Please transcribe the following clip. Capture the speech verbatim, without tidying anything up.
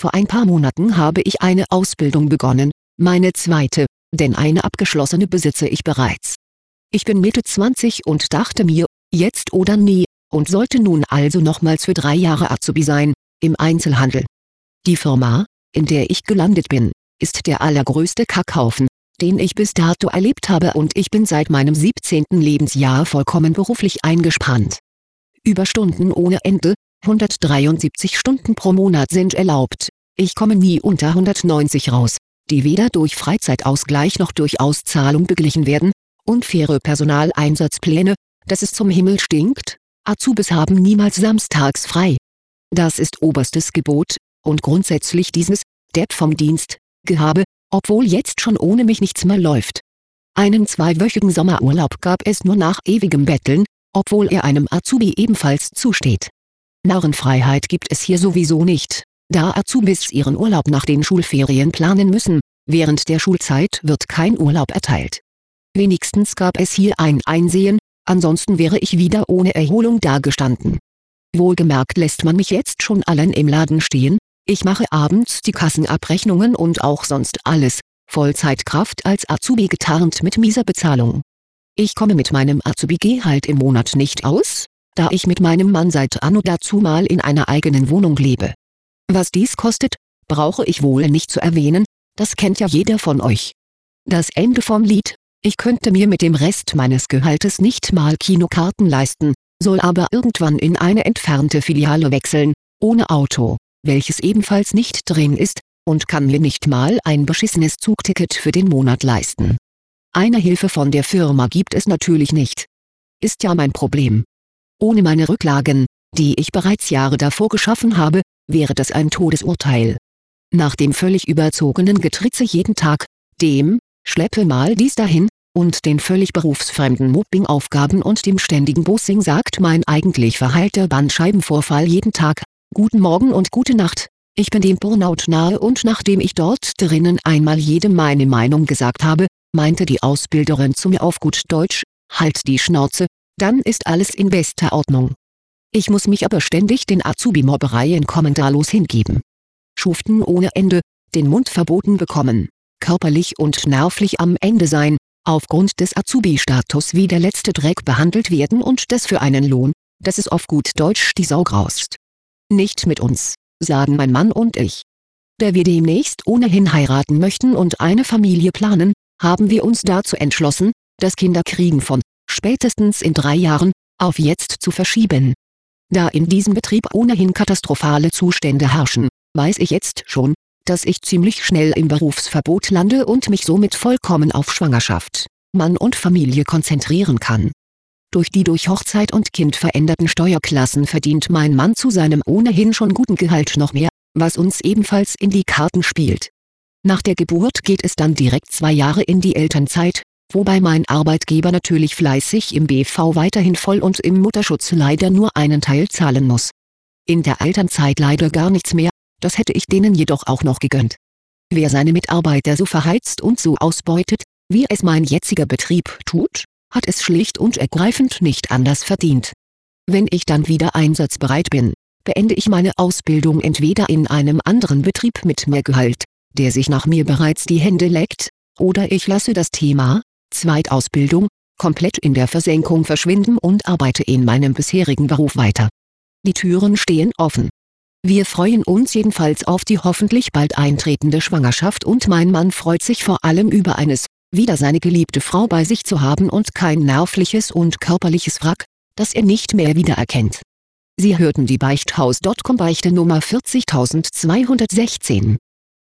Vor ein paar Monaten habe ich eine Ausbildung begonnen, meine zweite, denn eine abgeschlossene besitze ich bereits. Ich bin Mitte zwanzig und dachte mir, jetzt oder nie, und sollte nun also nochmals für drei Jahre Azubi sein, im Einzelhandel. Die Firma, in der ich gelandet bin, ist der allergrößte Kackhaufen, den ich bis dato erlebt habe, und ich bin seit meinem siebzehnten Lebensjahr vollkommen beruflich eingespannt. Überstunden ohne Ende, hundertdreiundsiebzig Stunden pro Monat sind erlaubt, ich komme nie unter hundertneunzig raus, die weder durch Freizeitausgleich noch durch Auszahlung beglichen werden, unfaire Personaleinsatzpläne, dass es zum Himmel stinkt, Azubis haben niemals samstags frei. Das ist oberstes Gebot, und grundsätzlich dieses, Depp vom Dienst, Gehabe, obwohl jetzt schon ohne mich nichts mehr läuft. Einen zweiwöchigen Sommerurlaub gab es nur nach ewigem Betteln, obwohl er einem Azubi ebenfalls zusteht. Narrenfreiheit gibt es hier sowieso nicht, da Azubis ihren Urlaub nach den Schulferien planen müssen, während der Schulzeit wird kein Urlaub erteilt. Wenigstens gab es hier ein Einsehen, ansonsten wäre ich wieder ohne Erholung dagestanden. Wohlgemerkt lässt man mich jetzt schon allein im Laden stehen, ich mache abends die Kassenabrechnungen und auch sonst alles, Vollzeitkraft als Azubi getarnt mit mieser Bezahlung. Ich komme mit meinem Azubi-Gehalt im Monat nicht aus, da ich mit meinem Mann seit anno dazumal in einer eigenen Wohnung lebe. Was dies kostet, brauche ich wohl nicht zu erwähnen, das kennt ja jeder von euch. Das Ende vom Lied, ich könnte mir mit dem Rest meines Gehaltes nicht mal Kinokarten leisten, soll aber irgendwann in eine entfernte Filiale wechseln, ohne Auto, welches ebenfalls nicht drin ist, und kann mir nicht mal ein beschissenes Zugticket für den Monat leisten. Eine Hilfe von der Firma gibt es natürlich nicht. Ist ja mein Problem. Ohne meine Rücklagen, die ich bereits Jahre davor geschaffen habe, wäre das ein Todesurteil. Nach dem völlig überzogenen Getritze jeden Tag, dem, schleppe mal dies dahin, und den völlig berufsfremden Mobbing-Aufgaben und dem ständigen Bossing sagt mein eigentlich verheilter Bandscheibenvorfall jeden Tag, guten Morgen und gute Nacht, ich bin dem Burnout nahe, und nachdem ich dort drinnen einmal jedem meine Meinung gesagt habe, meinte die Ausbilderin zu mir auf gut Deutsch, halt die Schnauze, dann ist alles in bester Ordnung. Ich muss mich aber ständig den Azubi-Mobbereien kommentarlos hingeben. Schuften ohne Ende, den Mund verboten bekommen, körperlich und nervlich am Ende sein, aufgrund des Azubi-Status wie der letzte Dreck behandelt werden und das für einen Lohn, dass es auf gut Deutsch die Sau graust. Nicht mit uns, sagen mein Mann und ich. Da wir demnächst ohnehin heiraten möchten und eine Familie planen, haben wir uns dazu entschlossen, das Kinderkriegen von, spätestens in drei Jahren, auf jetzt zu verschieben. Da in diesem Betrieb ohnehin katastrophale Zustände herrschen, weiß ich jetzt schon, dass ich ziemlich schnell im Berufsverbot lande und mich somit vollkommen auf Schwangerschaft, Mann und Familie konzentrieren kann. Durch die durch Hochzeit und Kind veränderten Steuerklassen verdient mein Mann zu seinem ohnehin schon guten Gehalt noch mehr, was uns ebenfalls in die Karten spielt. Nach der Geburt geht es dann direkt zwei Jahre in die Elternzeit, wobei mein Arbeitgeber natürlich fleißig im B V weiterhin voll und im Mutterschutz leider nur einen Teil zahlen muss. In der Elternzeit leider gar nichts mehr, das hätte ich denen jedoch auch noch gegönnt. Wer seine Mitarbeiter so verheizt und so ausbeutet, wie es mein jetziger Betrieb tut, hat es schlicht und ergreifend nicht anders verdient. Wenn ich dann wieder einsatzbereit bin, beende ich meine Ausbildung entweder in einem anderen Betrieb mit mehr Gehalt, der sich nach mir bereits die Hände leckt, oder ich lasse das Thema Zweitausbildung komplett in der Versenkung verschwinden und arbeite in meinem bisherigen Beruf weiter. Die Türen stehen offen. Wir freuen uns jedenfalls auf die hoffentlich bald eintretende Schwangerschaft, und mein Mann freut sich vor allem über eines, wieder seine geliebte Frau bei sich zu haben und kein nervliches und körperliches Wrack, das er nicht mehr wiedererkennt. Sie hörten die Beichthaus Punkt com Beichte Nummer vierzigtausendzweihundertsechzehn.